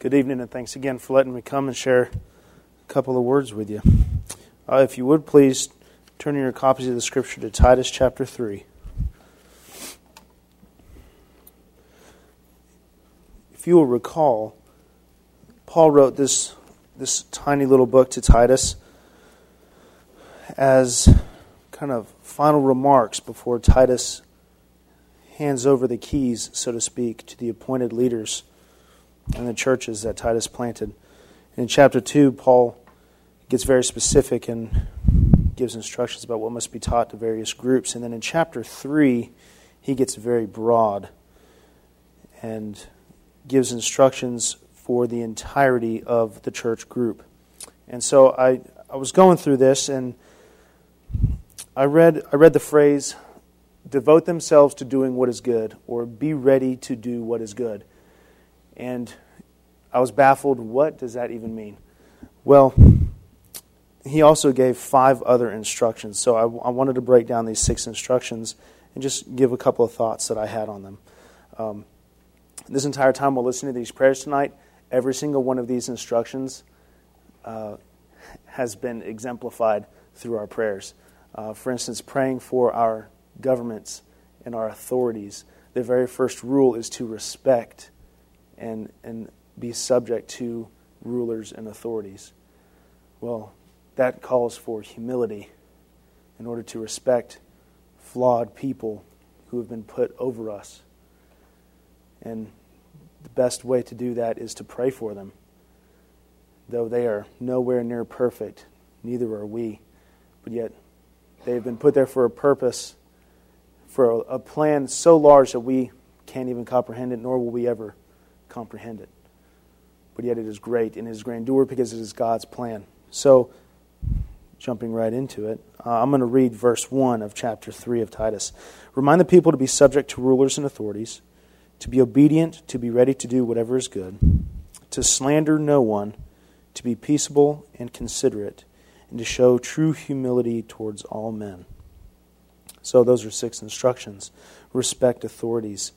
Good evening, and thanks again for letting me come and share a couple of words with you. If you would, please turn in your copies of the Scripture to Titus chapter 3. If you will recall, Paul wrote this tiny little book to Titus as kind of final remarks before Titus hands over the keys, so to speak, to the appointed leaders and the churches that Titus planted. And in chapter 2, Paul gets very specific and gives instructions about what must be taught to various groups. And then in chapter 3, he gets very broad and gives instructions for the entirety of the church group. And so I was going through this, and I read the phrase, devote themselves to doing what is good, or be ready to do what is good. And I was baffled, what does that even mean? Well, he also gave 5 other instructions. So I wanted to break down these 6 instructions and just give a couple of thoughts that I had on them. This entire time while listening to these prayers tonight, every single one of these instructions has been exemplified through our prayers. For instance, praying for our governments and our authorities. The very first rule is to respect and be subject to rulers and authorities. Well, that calls for humility in order to respect flawed people who have been put over us. And the best way to do that is to pray for them. Though they are nowhere near perfect, neither are we. But yet, they have been put there for a purpose, for a plan so large that we can't even comprehend it, nor will we ever comprehend it. But yet it is great, and it is grandeur because it is God's plan. So, jumping right into it, I'm going to read verse 1 of chapter 3 of Titus. Remind the people to be subject to rulers and authorities, to be obedient, to be ready to do whatever is good, to slander no one, to be peaceable and considerate, and to show true humility towards all men. So those are 6 instructions. Respect authorities.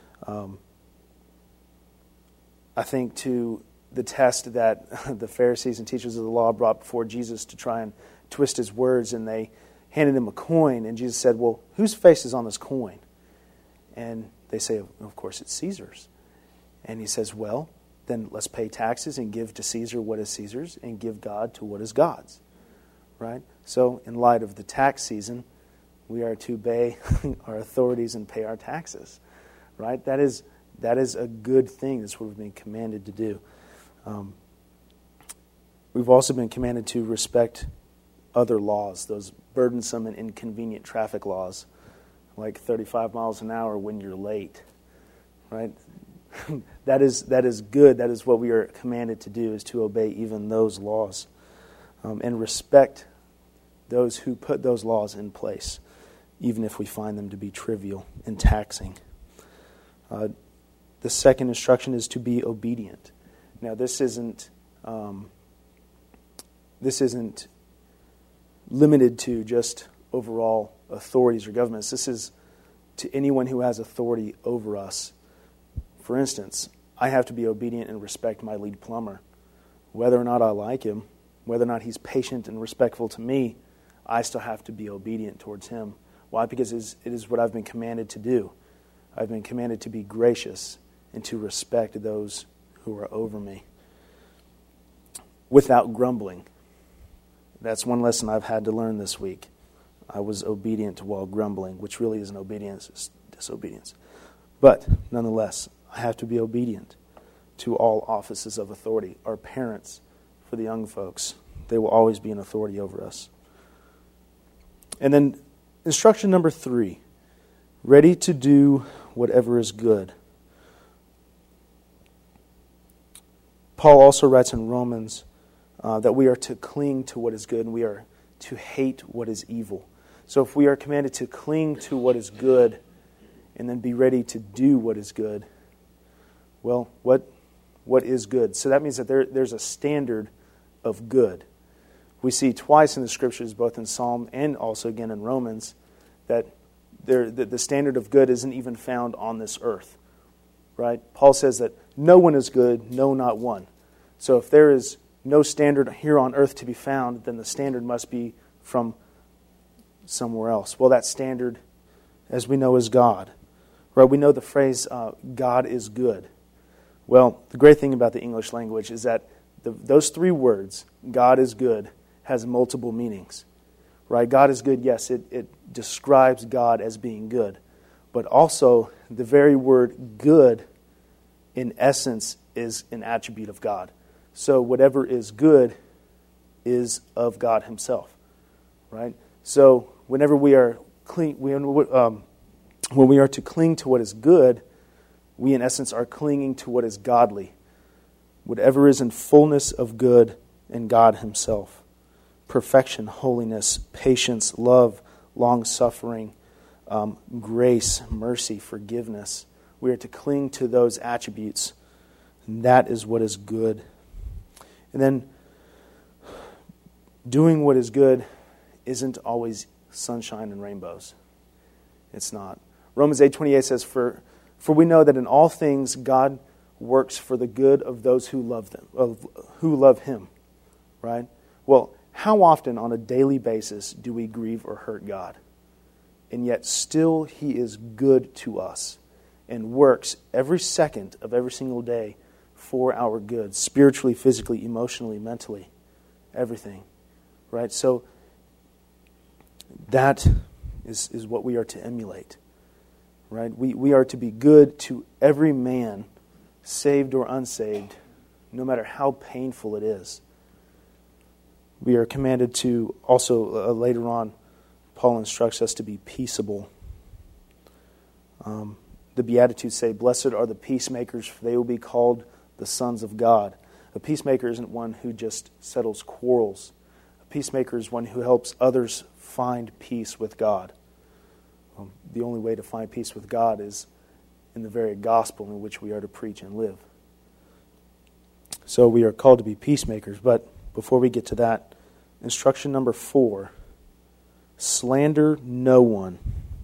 I think to the test that the Pharisees and teachers of the law brought before Jesus to try and twist his words, and they handed him a coin, and Jesus said, well, whose face is on this coin? And they say, of course, it's Caesar's. And he says, well, then let's pay taxes and give to Caesar what is Caesar's and give God to what is God's. Right? So, in light of the tax season, we are to obey our authorities and pay our taxes. Right? That is a good thing. That's what we've been commanded to do. We've also been commanded to respect other laws, those burdensome and inconvenient traffic laws, like 35 miles an hour when you're late. Right? That is good. That is what we are commanded to do, is to obey even those laws. And respect those who put those laws in place, even if we find them to be trivial and taxing. The second instruction is to be obedient. Now, this isn't limited to just overall authorities or governments. This is to anyone who has authority over us. For instance, I have to be obedient and respect my lead plumber. Whether or not I like him, whether or not he's patient and respectful to me, I still have to be obedient towards him. Why? Because it is what I've been commanded to do. I've been commanded to be gracious and to respect those who are over me without grumbling. That's one lesson I've had to learn this week. I was obedient while grumbling, which really isn't obedience, it's disobedience. But nonetheless, I have to be obedient to all offices of authority. Our parents, for the young folks, they will always be an authority over us. And then instruction number 3, ready to do whatever is good. Paul also writes in Romans that we are to cling to what is good and we are to hate what is evil. So if we are commanded to cling to what is good and then be ready to do what is good, well, what is good? So that means that there's a standard of good. We see twice in the Scriptures, both in Psalm and also again in Romans, that the standard of good isn't even found on this earth. right? Paul says that no one is good, no, not one. So if there is no standard here on earth to be found, then the standard must be from somewhere else. Well, that standard, as we know, is God. Right? We know the phrase, God is good. Well, the great thing about the English language is that those three words, God is good, has multiple meanings. Right? God is good, yes, it describes God as being good. But also, the very word good, in essence, is an attribute of God. So whatever is good is of God Himself. Right? So whenever we are when we are to cling to what is good, we in essence are clinging to what is godly. Whatever is in fullness of good in God Himself. Perfection, holiness, patience, love, long-suffering, grace, mercy, forgiveness. We are to cling to those attributes. And that is what is good. And then, doing what is good isn't always sunshine and rainbows. It's not. Romans 8:28 says, For we know that in all things God works for the good of those who love Him. Right? Well, how often on a daily basis do we grieve or hurt God? And yet still He is good to us and works every second of every single day for our good, spiritually, physically, emotionally, mentally, everything. Right? So that is what we are to emulate. Right? We are to be good to every man, saved or unsaved, no matter how painful it is. We are commanded to also, later on, Paul instructs us to be peaceable. The Beatitudes say, Blessed are the peacemakers, for they will be called the sons of God. A peacemaker isn't one who just settles quarrels. A peacemaker is one who helps others find peace with God. The only way to find peace with God is in the very gospel in which we are to preach and live. So we are called to be peacemakers. But before we get to that, instruction number 4, slander no one.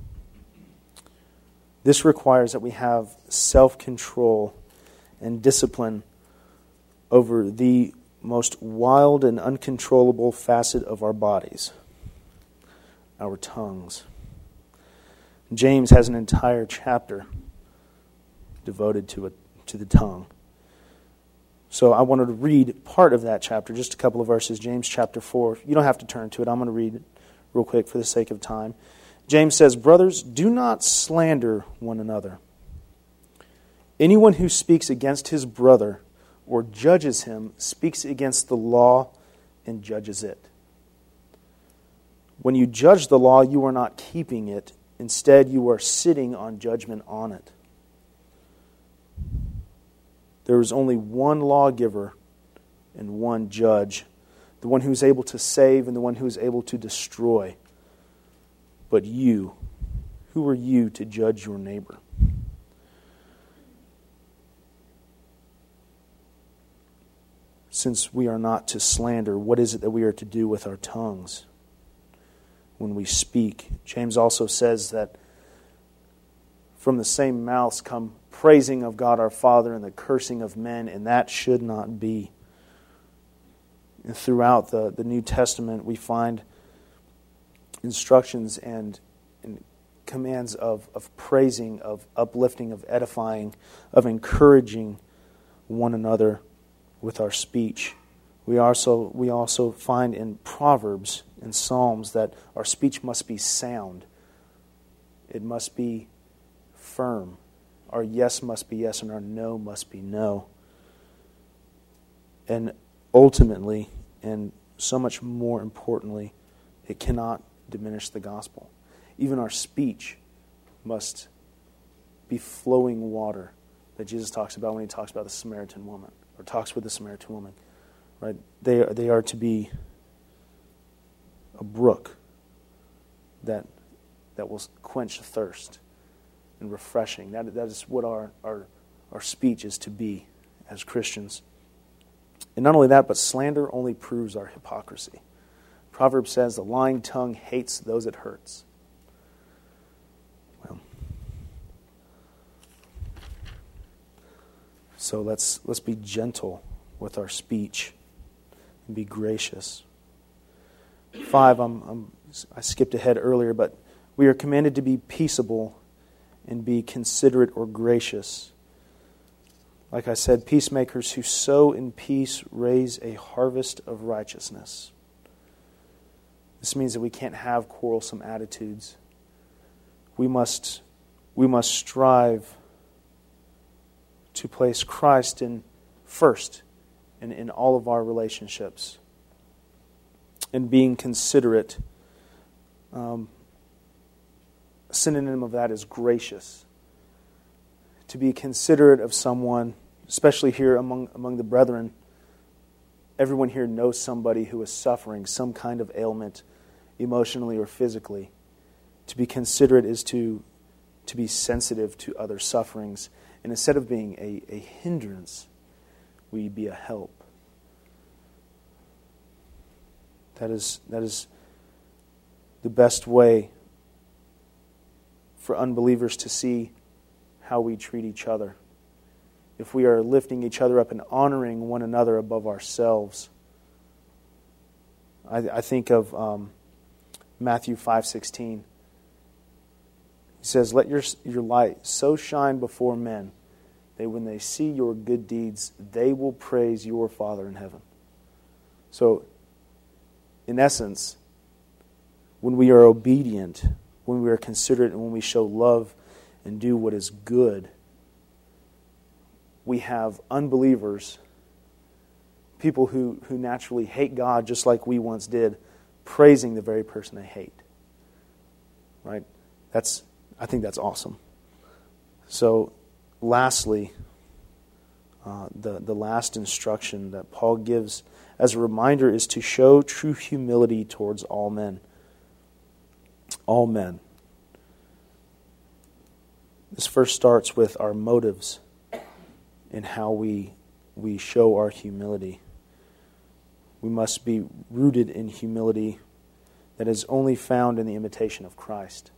This requires that we have self-control and discipline over the most wild and uncontrollable facet of our bodies, our tongues. James has an entire chapter devoted to the tongue. So I wanted to read part of that chapter, just a couple of verses, James chapter 4. You don't have to turn to it. I'm going to read it real quick for the sake of time. James says, Brothers, do not slander one another. Anyone who speaks against his brother or judges him speaks against the law and judges it. When you judge the law, you are not keeping it. Instead, you are sitting on judgment on it. There is only one lawgiver and one judge, the one who is able to save and the one who is able to destroy. But you, who are you to judge your neighbor? Since we are not to slander, what is it that we are to do with our tongues when we speak? James also says that from the same mouths come praising of God our Father and the cursing of men, and that should not be. And throughout the New Testament, we find instructions and commands of praising, of uplifting, of edifying, of encouraging one another with our speech. We also find in Proverbs and Psalms that our speech must be sound. It must be firm. Our yes must be yes and our no must be no. And ultimately, and so much more importantly, it cannot diminish the gospel. Even our speech must be flowing water that Jesus talks about when He talks about the Samaritan woman, or talks with the Samaritan woman. Right? They are to be a brook that will quench thirst and refreshing. That is what our speech is to be as Christians. And not only that, but slander only proves our hypocrisy. Proverbs says, the lying tongue hates those it hurts. Well, So let's be gentle with our speech and be gracious. 5, I skipped ahead earlier, but we are commanded to be peaceable and be considerate or gracious. Like I said, peacemakers who sow in peace raise a harvest of righteousness. This means that we can't have quarrelsome attitudes. We must strive to place Christ in first in all of our relationships. And being considerate, a synonym of that is gracious. To be considerate of someone, especially here among the brethren, everyone here knows somebody who is suffering some kind of ailment, emotionally or physically. To be considerate is to be sensitive to other sufferings. And instead of being a hindrance, we be a help. That is the best way for unbelievers to see how we treat each other. If we are lifting each other up and honoring one another above ourselves. I think of Matthew 5:16. He says, "Let your light so shine before men that when they see your good deeds, they will praise your Father in heaven." So, in essence, when we are obedient, when we are considerate, and when we show love and do what is good, we have unbelievers, people who naturally hate God just like we once did, praising the very person they hate. Right? I think that's awesome. So, lastly, the last instruction that Paul gives as a reminder is to show true humility towards all men. All men. This first starts with our motives and how we show our humility. We must be rooted in humility that is only found in the imitation of Christ.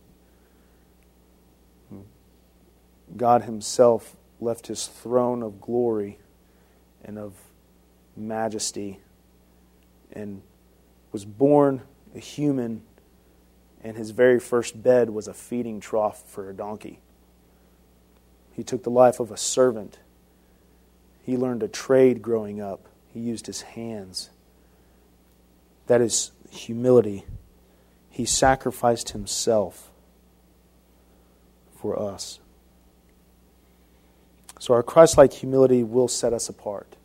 God Himself left His throne of glory and of majesty and was born a human, and His very first bed was a feeding trough for a donkey. He took the life of a servant. He learned a trade growing up. He used His hands. That is humility. He sacrificed Himself for us. So our Christ-like humility will set us apart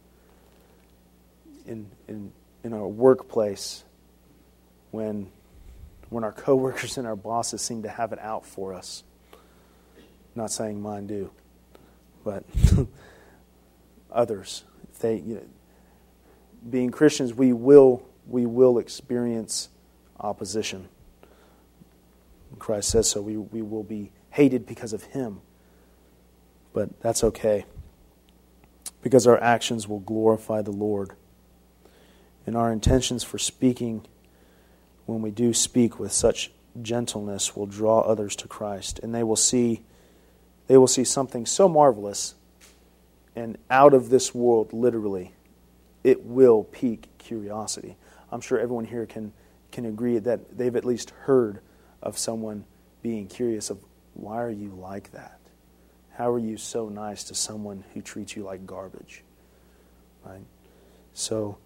in our workplace when our coworkers and our bosses seem to have it out for us. Not saying mine do, but others. If they, being Christians, we will experience opposition. Christ says so. We will be hated because of Him. But that's okay, because our actions will glorify the Lord. And our intentions for speaking, when we do speak with such gentleness, will draw others to Christ. And they will see something so marvelous and out of this world, literally. It will pique curiosity. I'm sure everyone here can agree that they've at least heard of someone being curious of, why are you like that? How are you so nice to someone who treats you like garbage? Right? So,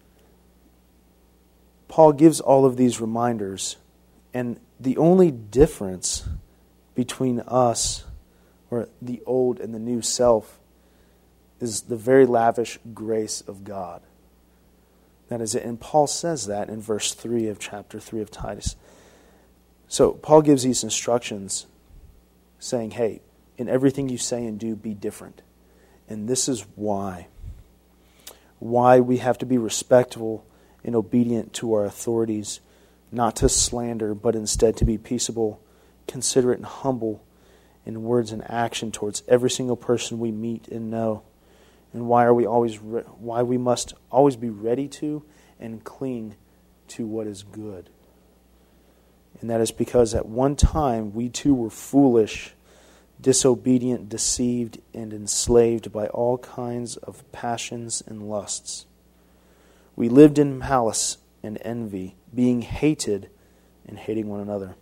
Paul gives all of these reminders, and the only difference between us, or the old and the new self, is the very lavish grace of God. That is it. And Paul says that in verse 3 of chapter 3 of Titus. So, Paul gives these instructions saying, hey, in everything you say and do, be different. And this is why. Why we have to be respectful and obedient to our authorities, not to slander, but instead to be peaceable, considerate, and humble in words and action towards every single person we meet and know. And why we must always be ready to and cling to what is good. And that is because at one time we too were foolish, disobedient, deceived, and enslaved by all kinds of passions and lusts. We lived in malice and envy, being hated and hating one another.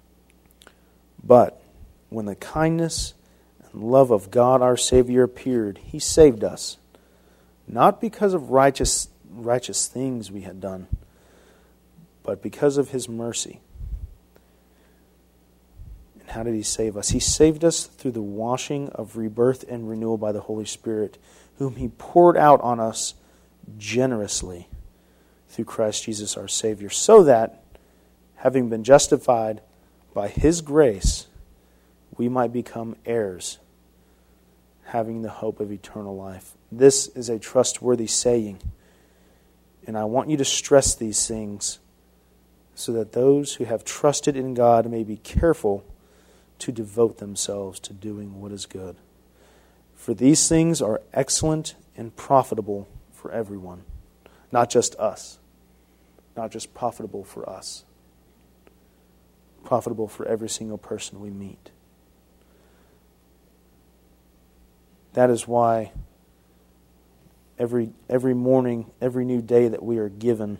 But when the kindness and love of God our Savior appeared, He saved us, not because of righteous things we had done, but because of His mercy. And how did He save us? He saved us through the washing of rebirth and renewal by the Holy Spirit, whom He poured out on us generously through Christ Jesus our Savior, so that, having been justified by His grace, we might become heirs, having the hope of eternal life. This is a trustworthy saying, and I want you to stress these things so that those who have trusted in God may be careful to devote themselves to doing what is good. For these things are excellent and profitable for everyone, not just us, not just profitable for us, profitable for every single person we meet. That is why every morning, every new day that we are given,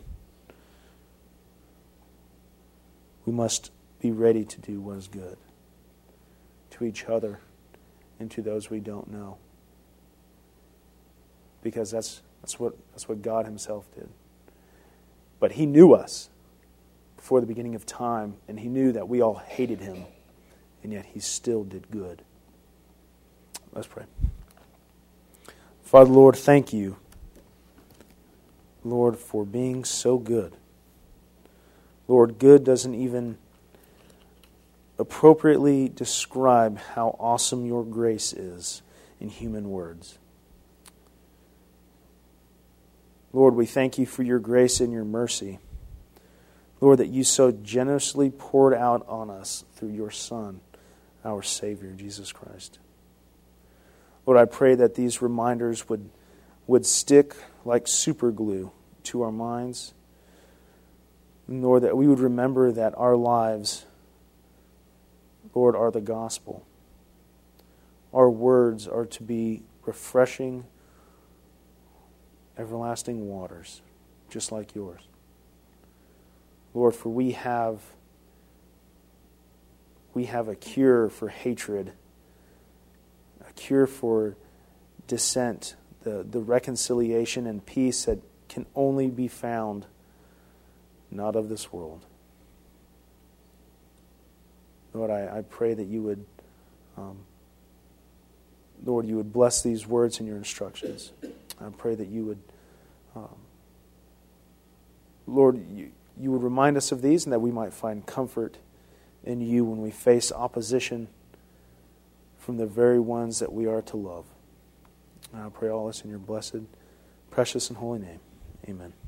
we must be ready to do what is good to each other and to those we don't know. Because that's what God Himself did. But He knew us before the beginning of time, and He knew that we all hated Him, and yet He still did good. Let's pray. Father, Lord, thank You, Lord, for being so good. Lord, good doesn't even appropriately describe how awesome Your grace is in human words. Lord, we thank You for Your grace and Your mercy. Lord, that You so generously poured out on us through Your Son, our Savior, Jesus Christ. Lord, I pray that these reminders would stick like super glue to our minds. And Lord, that we would remember that our lives, Lord, are the gospel. Our words are to be refreshing, everlasting waters, just like Yours. Lord, for we have a cure for hatred, a cure for dissent, the reconciliation and peace that can only be found not of this world. Lord, I pray that You would, Lord, You would bless these words in Your instructions. I pray that You would, Lord, You would remind us of these, and that we might find comfort in You when we face opposition from the very ones that we are to love. And I pray all this in Your blessed, precious, and holy name. Amen.